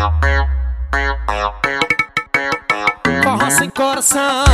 Forró sem coração.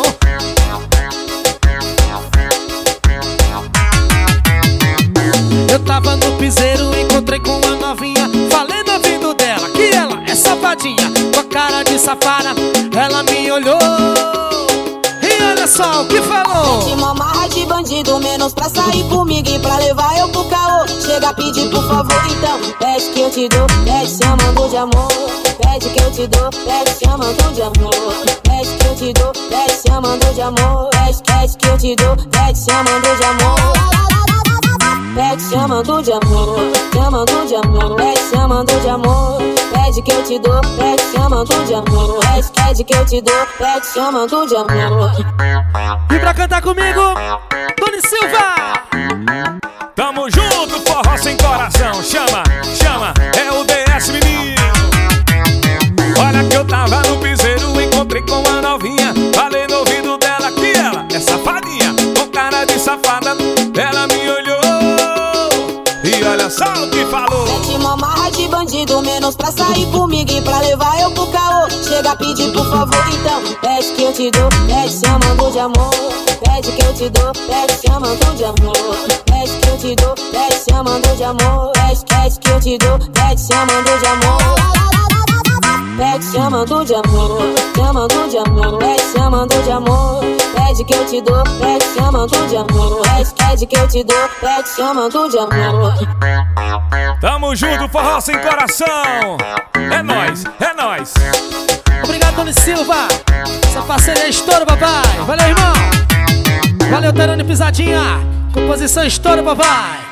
Eu tava no piseiro, encontrei com uma novinha. Falei no ouvido dela que ela é safadinha. Com a cara de safada, ela me olhou e olha só o que falou. Mete uma marra de bandido, menos pra sair comigo e pra levar eu pro caô. Chega a pedir por favor, então pede que eu te dou, pede chamando de amor. Pede que eu te dou, pede chamando de amor. Pede que eu te dou, pede chamando de amor. Pede que eu te dou, pede chamando de amor. Pede chamando de amor, chamando de amor. Pede chamando de amor. Pede que eu te dou, pede chamando de amor. Pede que eu te dou, pede chamando de amor. E pra cantar comigo, Tony Silva. Tamo junto, forró sem coração. Chama, chama, é o DS menino. Olha que eu tava no piseiro, encontrei com uma novinha. Falei no ouvido dela que ela é safadinha. Com cara de safada, ela me olhou e olha só o que falou. Mete uma marra de bandido, menos pra sair comigo e pra levar eu pro caô. Chega a pedir por favor, então pede que eu te dou, pede chamando de amor. Pede que eu te dou, pede chamando de amor. Pede que eu te dou, pede chamando de amor. Pede que eu te dou, pede chamando de amor. Pede chamando de amor, chamando de amor. Pede chamando de amor. Pede que eu te dou, pede chamando de amor. Pede que eu te dou, pede chamando de amor. Tamo junto, forró sem coração. É nóis, é nóis. Obrigado, Tony Silva. Essa parceria é estouro, papai. Valeu, irmão. Valeu, Terone Pisadinha. Composição estouro, papai.